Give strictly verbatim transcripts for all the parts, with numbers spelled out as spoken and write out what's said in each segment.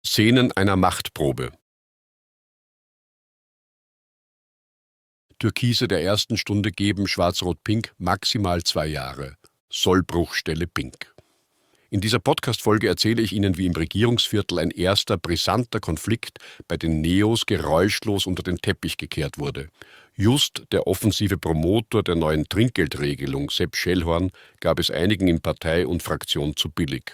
Szenen einer Machtprobe. Türkise der ersten Stunde geben Schwarz-Rot-Pink maximal zwei Jahre. Sollbruchstelle Pink. In dieser Podcast-Folge erzähle ich Ihnen, wie im Regierungsviertel ein erster brisanter Konflikt bei den Neos geräuschlos unter den Teppich gekehrt wurde. Just der offensive Promotor der neuen Trinkgeldregelung, Sepp Schellhorn, gab es einigen in Partei und Fraktion zu billig.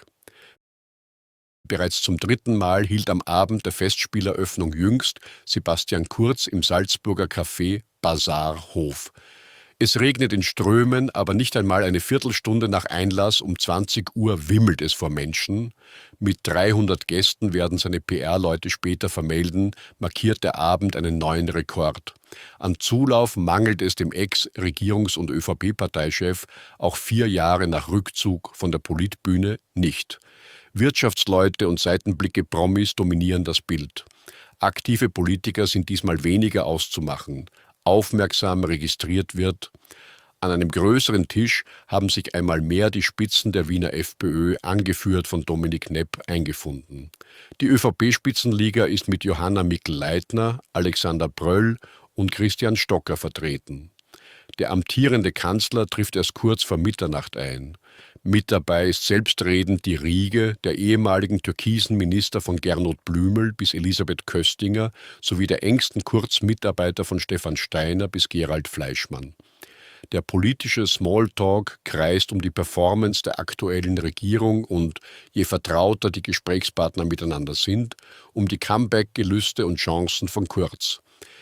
Bereits zum dritten Mal hielt am Abend der Festspieleröffnung jüngst Sebastian Kurz im Salzburger Café Basar Hof. Es regnet in Strömen, aber nicht einmal eine Viertelstunde nach Einlass um zwanzig Uhr wimmelt es vor Menschen. Mit dreihundert Gästen werden seine P R-Leute später vermelden, markiert der Abend einen neuen Rekord. An Zulauf mangelt es dem Ex-Regierungs- und ÖVP-Parteichef auch vier Jahre nach Rückzug von der Politbühne nicht. Wirtschaftsleute und Seitenblicke-Promis dominieren das Bild. Aktive Politiker sind diesmal weniger auszumachen. Aufmerksam registriert wird. An einem größeren Tisch haben sich einmal mehr die Spitzen der Wiener FPÖ, angeführt von Dominik Nepp, eingefunden. Die ÖVP-Spitzenliga ist mit Johanna Mikl-Leitner, Alexander Bröll und Christian Stocker vertreten. Der amtierende Kanzler trifft erst kurz vor Mitternacht ein. Mit dabei ist selbstredend die Riege der ehemaligen türkisen Minister von Gernot Blümel bis Elisabeth Köstinger sowie der engsten Kurz-Mitarbeiter von Stefan Steiner bis Gerald Fleischmann. Der politische Smalltalk kreist um die Performance der aktuellen Regierung und, je vertrauter die Gesprächspartner miteinander sind, um die Comeback-Gelüste und Chancen von Kurz.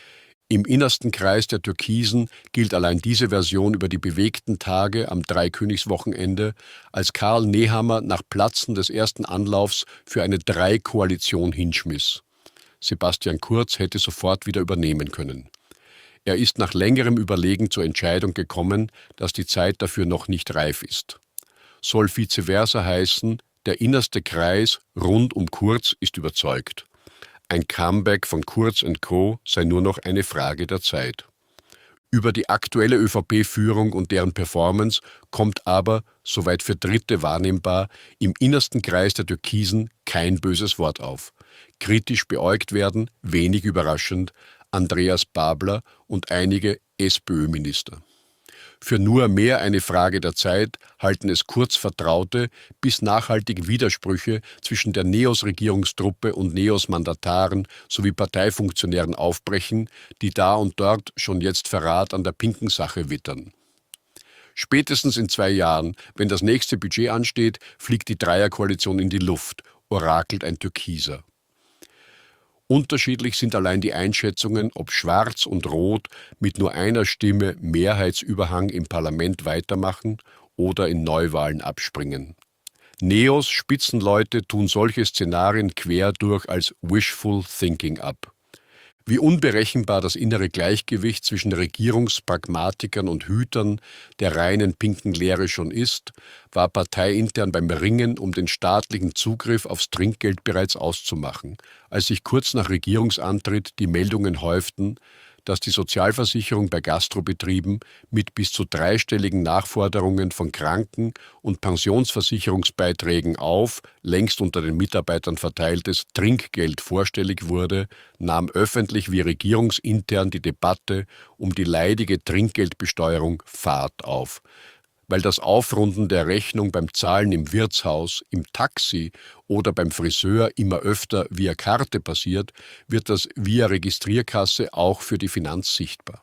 Im innersten Kreis der Türkisen gilt allein diese Version über die bewegten Tage am Dreikönigswochenende, als Karl Nehammer nach Platzen des ersten Anlaufs für eine Drei-Koalition hinschmiss. Sebastian Kurz hätte sofort wieder übernehmen können. Er ist nach längerem Überlegen zur Entscheidung gekommen, dass die Zeit dafür noch nicht reif ist. Soll vice versa heißen, der innerste Kreis rund um Kurz ist überzeugt. Ein Comeback von Kurz und Co. sei nur noch eine Frage der Zeit. Über die aktuelle ÖVP-Führung und deren Performance kommt aber, soweit für Dritte wahrnehmbar, im innersten Kreis der Türkisen kein böses Wort auf. Kritisch beäugt werden, wenig überraschend, Andreas Babler und einige SPÖ-Minister. Für nur mehr eine Frage der Zeit halten es kurz Vertraute, bis nachhaltige Widersprüche zwischen der Neos-Regierungstruppe und Neos-Mandataren sowie Parteifunktionären aufbrechen, die da und dort schon jetzt Verrat an der pinken Sache wittern. Spätestens in zwei Jahren, wenn das nächste Budget ansteht, fliegt die Dreierkoalition in die Luft, orakelt ein Türkiser. Unterschiedlich sind allein die Einschätzungen, ob Schwarz und Rot mit nur einer Stimme Mehrheitsüberhang im Parlament weitermachen oder in Neuwahlen abspringen. Neos, Spitzenleute tun solche Szenarien quer durch als Wishful Thinking ab. Wie unberechenbar das innere Gleichgewicht zwischen Regierungspragmatikern und Hütern der reinen pinken Lehre schon ist, war parteiintern beim Ringen um den staatlichen Zugriff aufs Trinkgeld bereits auszumachen, als sich kurz nach Regierungsantritt die Meldungen häuften, dass die Sozialversicherung bei Gastrobetrieben mit bis zu dreistelligen Nachforderungen von Kranken- und Pensionsversicherungsbeiträgen auf längst unter den Mitarbeitern verteiltes Trinkgeld vorstellig wurde, nahm öffentlich wie regierungsintern die Debatte um die leidige Trinkgeldbesteuerung Fahrt auf. Weil das Aufrunden der Rechnung beim Zahlen im Wirtshaus, im Taxi oder beim Friseur immer öfter via Karte passiert, wird das via Registrierkasse auch für die Finanz sichtbar.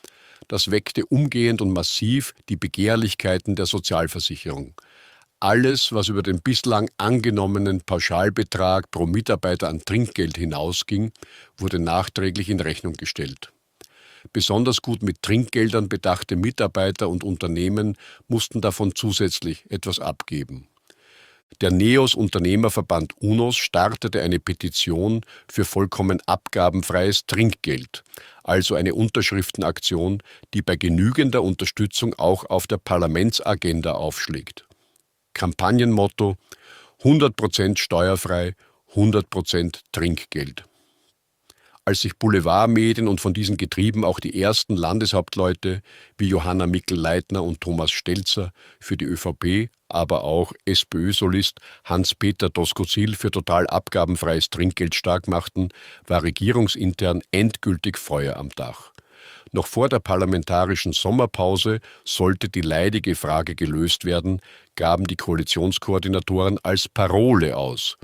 Das weckte umgehend und massiv die Begehrlichkeiten der Sozialversicherung. Alles, was über den bislang angenommenen Pauschalbetrag pro Mitarbeiter an Trinkgeld hinausging, wurde nachträglich in Rechnung gestellt. Besonders gut mit Trinkgeldern bedachte Mitarbeiter und Unternehmen mussten davon zusätzlich etwas abgeben. Der Neos-Unternehmerverband UNOS startete eine Petition für vollkommen abgabenfreies Trinkgeld, also eine Unterschriftenaktion, die bei genügender Unterstützung auch auf der Parlamentsagenda aufschlägt. Kampagnenmotto: hundert Prozent steuerfrei, hundert Prozent Trinkgeld. Als sich Boulevardmedien und von diesen getrieben auch die ersten Landeshauptleute wie Johanna Mikl-Leitner und Thomas Stelzer für die ÖVP, aber auch SPÖ-Solist Hans-Peter Doskozil für total abgabenfreies Trinkgeld stark machten, war regierungsintern endgültig Feuer am Dach. Noch vor der parlamentarischen Sommerpause sollte die leidige Frage gelöst werden, gaben die Koalitionskoordinatoren als Parole aus.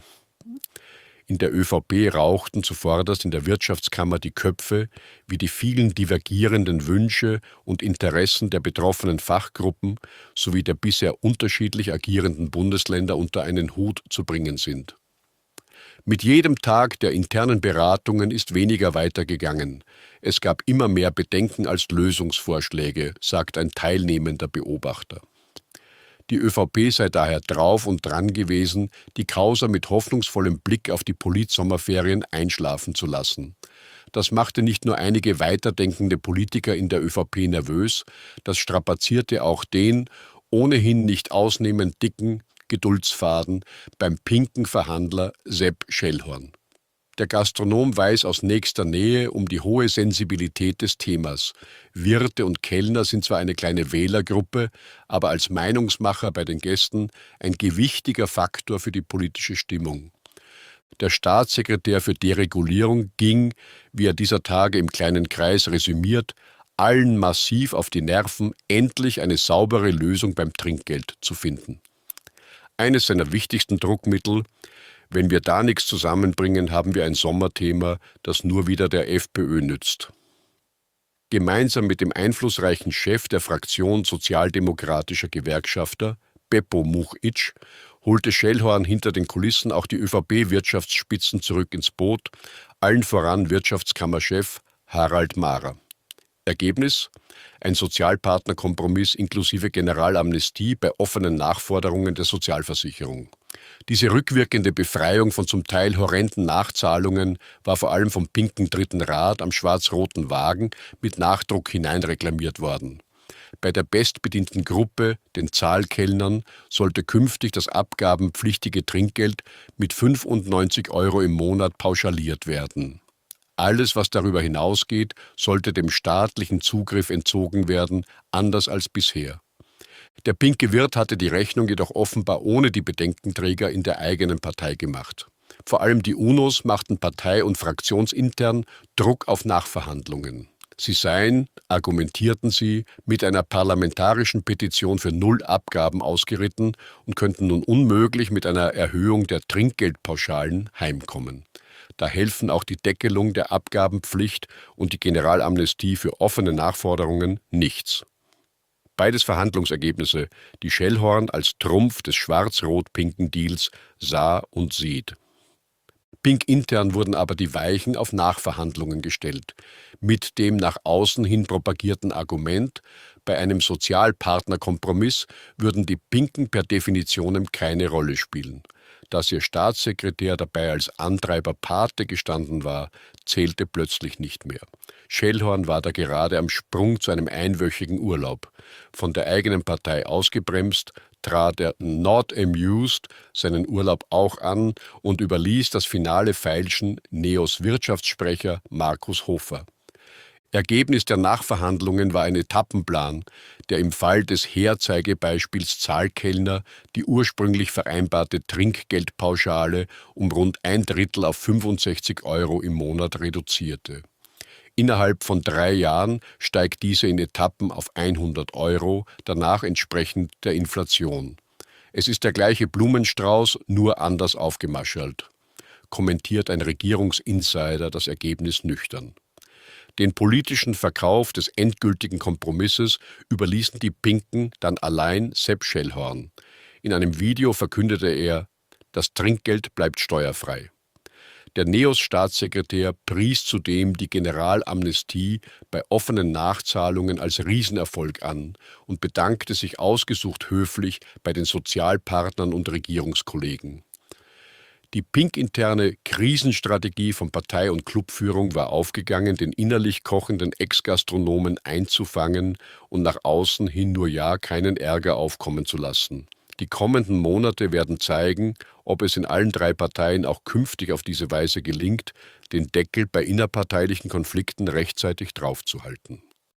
In der ÖVP rauchten zuvorderst in der Wirtschaftskammer die Köpfe, wie die vielen divergierenden Wünsche und Interessen der betroffenen Fachgruppen sowie der bisher unterschiedlich agierenden Bundesländer unter einen Hut zu bringen sind. Mit jedem Tag der internen Beratungen ist weniger weitergegangen. Es gab immer mehr Bedenken als Lösungsvorschläge, sagt ein teilnehmender Beobachter. Die ÖVP sei daher drauf und dran gewesen, die Causa mit hoffnungsvollem Blick auf die Polit-Sommerferien einschlafen zu lassen. Das machte nicht nur einige weiterdenkende Politiker in der ÖVP nervös, das strapazierte auch den ohnehin nicht ausnehmend dicken Geduldsfaden beim pinken Verhandler Sepp Schellhorn. Der Gastronom weiß aus nächster Nähe um die hohe Sensibilität des Themas. Wirte und Kellner sind zwar eine kleine Wählergruppe, aber als Meinungsmacher bei den Gästen ein gewichtiger Faktor für die politische Stimmung. Der Staatssekretär für Deregulierung ging, wie er dieser Tage im kleinen Kreis resümiert, allen massiv auf die Nerven, endlich eine saubere Lösung beim Trinkgeld zu finden. Eines seiner wichtigsten Druckmittel: Wenn wir da nichts zusammenbringen, haben wir ein Sommerthema, das nur wieder der FPÖ nützt. Gemeinsam mit dem einflussreichen Chef der Fraktion sozialdemokratischer Gewerkschafter, Beppo Muchitsch, holte Schellhorn hinter den Kulissen auch die ÖVP-Wirtschaftsspitzen zurück ins Boot, allen voran Wirtschaftskammerchef Harald Mahrer. Ergebnis: Ein Sozialpartnerkompromiss inklusive Generalamnestie bei offenen Nachforderungen der Sozialversicherung. Diese rückwirkende Befreiung von zum Teil horrenden Nachzahlungen war vor allem vom pinken Dritten Rad am schwarz-roten Wagen mit Nachdruck hineinreklamiert worden. Bei der bestbedienten Gruppe, den Zahlkellnern, sollte künftig das abgabenpflichtige Trinkgeld mit fünfundneunzig Euro im Monat pauschaliert werden. Alles, was darüber hinausgeht, sollte dem staatlichen Zugriff entzogen werden, anders als bisher. Der pinke Wirt hatte die Rechnung jedoch offenbar ohne die Bedenkenträger in der eigenen Partei gemacht. Vor allem die UNOs machten partei- und fraktionsintern Druck auf Nachverhandlungen. Sie seien, argumentierten sie, mit einer parlamentarischen Petition für null Abgaben ausgeritten und könnten nun unmöglich mit einer Erhöhung der Trinkgeldpauschalen heimkommen. Da helfen auch die Deckelung der Abgabenpflicht und die Generalamnestie für offene Nachforderungen nichts. Beides Verhandlungsergebnisse, die Schellhorn als Trumpf des schwarz-rot-pinken Deals sah und sieht. Pink intern wurden aber die Weichen auf Nachverhandlungen gestellt, mit dem nach außen hin propagierten Argument, bei einem Sozialpartnerkompromiss würden die Pinken per Definition keine Rolle spielen. Dass ihr Staatssekretär dabei als Antreiber Pate gestanden war, zählte plötzlich nicht mehr. Schellhorn war da gerade am Sprung zu einem einwöchigen Urlaub. Von der eigenen Partei ausgebremst, trat er not amused seinen Urlaub auch an und überließ das finale Feilschen Neos Wirtschaftssprecher Markus Hofer. Ergebnis der Nachverhandlungen war ein Etappenplan, der im Fall des Herzeigebeispiels Zahlkellner die ursprünglich vereinbarte Trinkgeldpauschale um rund ein Drittel auf fünfundsechzig Euro im Monat reduzierte. Innerhalb von drei Jahren steigt diese in Etappen auf hundert Euro, danach entsprechend der Inflation. Es ist der gleiche Blumenstrauß, nur anders aufgemaschert, kommentiert ein Regierungsinsider das Ergebnis nüchtern. Den politischen Verkauf des endgültigen Kompromisses überließen die Pinken dann allein Sepp Schellhorn. In einem Video verkündete er: Das Trinkgeld bleibt steuerfrei. Der Neos-Staatssekretär pries zudem die Generalamnestie bei offenen Nachzahlungen als Riesenerfolg an und bedankte sich ausgesucht höflich bei den Sozialpartnern und Regierungskollegen. Die pink-interne Krisenstrategie von Partei- und Clubführung war aufgegangen, den innerlich kochenden Ex-Gastronomen einzufangen und nach außen hin nur ja keinen Ärger aufkommen zu lassen. Die kommenden Monate werden zeigen, ob es in allen drei Parteien auch künftig auf diese Weise gelingt, den Deckel bei innerparteilichen Konflikten rechtzeitig draufzuhalten.